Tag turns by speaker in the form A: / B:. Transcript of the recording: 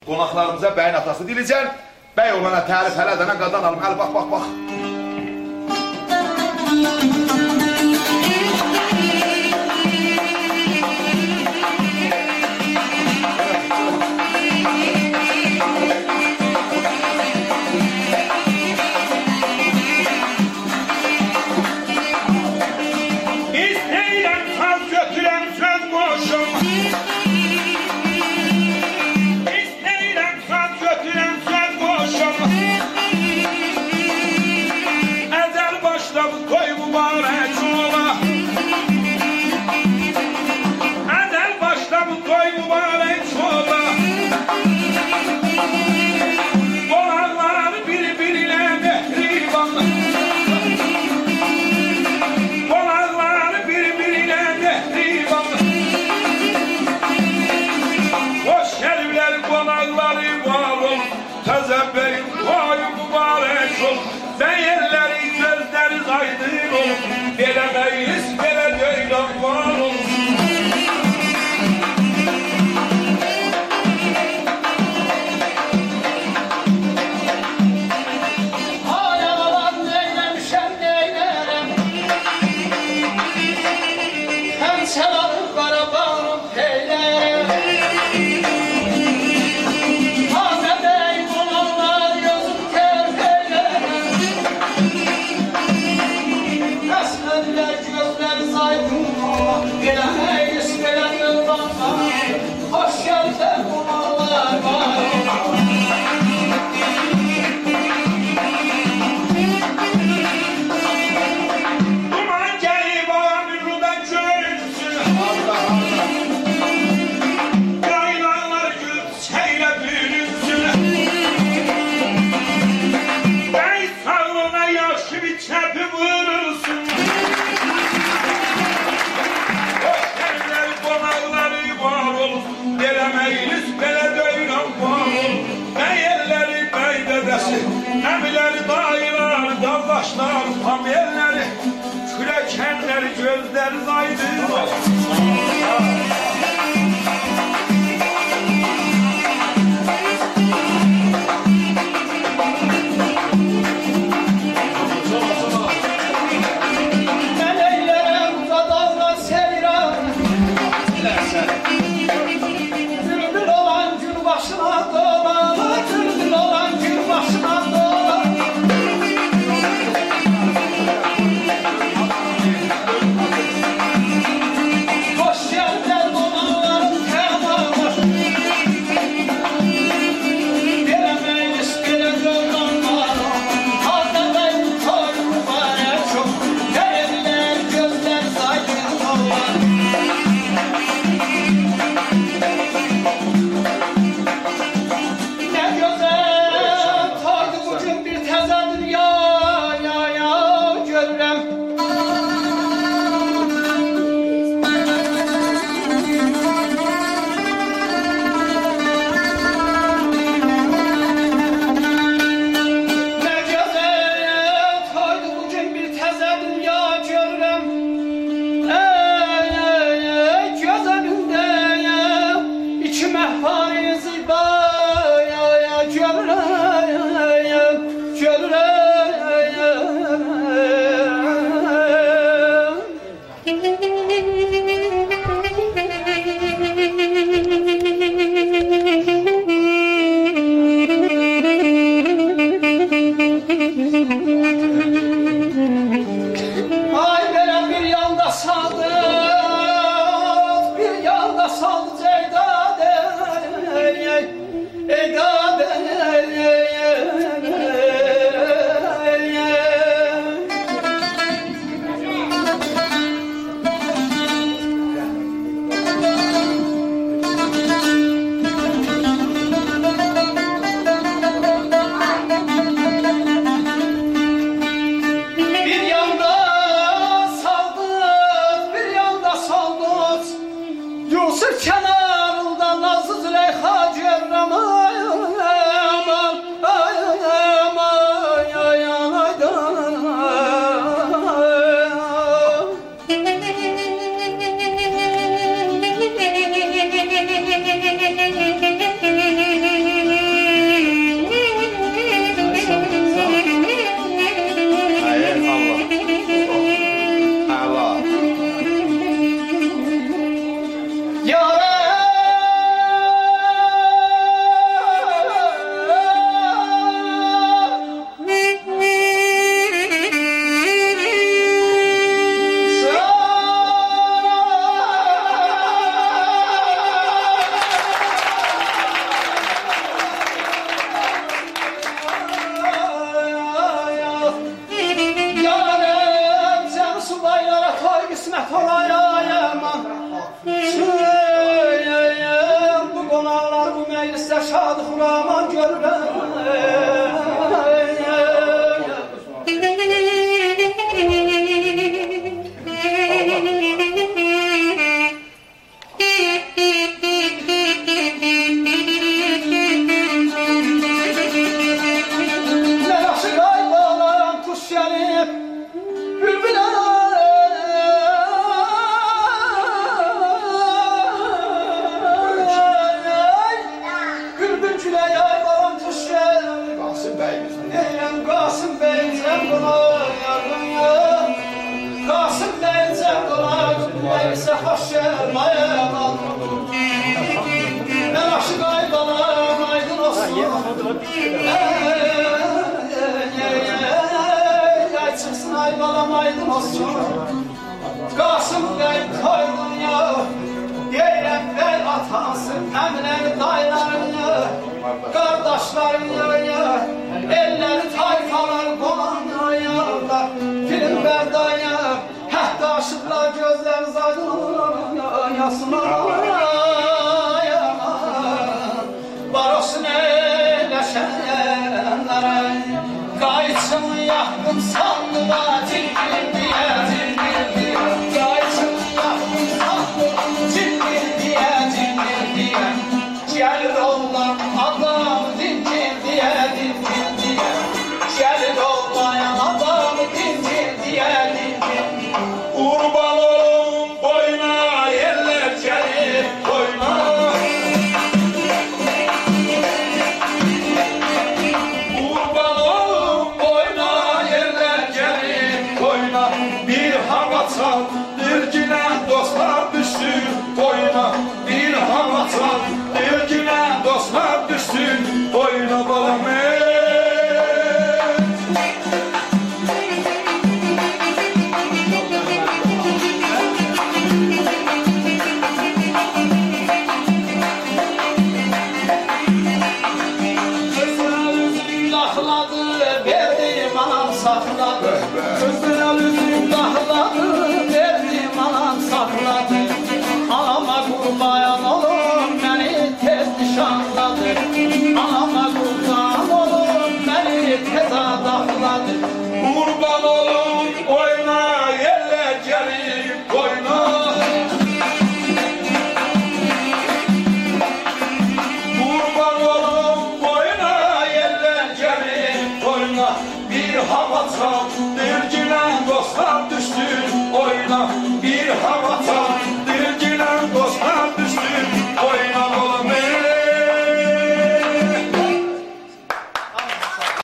A: Qonaqlarımıza bəyin atası Dilicən, bəy olana tərif hələ dənə qadan alım. Hələ bax, bax, bax.
B: İstəyirəm saz götürəm söz boşum. İstəyirəm saz götürəm söz boşum. Əzəl başladı toy mübarək ola. Əzəl başladı toy mübarək ola. Qonaqlar bir-birinə mehriban. Qonaqlar bir-birinə mehriban. Hoş gəliblər qonaqları var ol. Təzə bəyin toyu mübarək ol. Bəyərləri gözləri aydın ol. Belə məylis, belə döylan var ol.
C: Ayağalan neyləmişəm, neyləyərəm. Həm səlanım, Qarabağım peyləyərəm. Tazə bəy qonaqlar yazıb tərif eyləyərəm. Əsmədlər gözləri saydın, belə məylis, belə dövran var. Hoş gəlsən qonaqlar var.
B: Duman gəlib ağamürüdən görünsün. Yaylanlar gül çiçəklə bürünsün. Bəy sağlığına yaxşı bir çəpi vurulsun. Hoş gəlirlər qonaqları var ol. Belə məylis, belə döyran var ol. Bəyərləri, bəy dədəsi, əmiləri, dayılar, qardaşlar, pamerləri, kürəkənləri, gözləri aydın olsun.
C: Mən eylərəm qadağla seyran. Bülbül olan gül başına dolar. Bülbül olan gül başına dolar. Hoş geldin Huraman görürəm Çıksın ay balam aydın olsun Qasım bəy toydun ya Deyirəm bəy atası Əmrəli daylarını Qardaşlarını ya Elləri tayfalar qolanı ya Film bərdaya Hətta aşıqlar gözləriniz aydın Yasınlar Barosun eyləşənlərə Qayçın yaxdım sandığa Cildir diyə, cildir diyə Qayçın yaxdım sandığa Cildir diyə, cildir diyə Gəlir olan adam Dildir diyə, dildir diyə Gəlir olmayan adam Dildir diyə, dildir diyə
B: Qurban olun boyuna yerlər gəlir boyuna Qurban olun boyuna yerlər gəlir boyuna Bir hava çaldır günə dostlar düşsün boyuna Bir hava çaldır günə dostlar düşsün boyuna balam
C: Saxladı, verdi, manam saxladı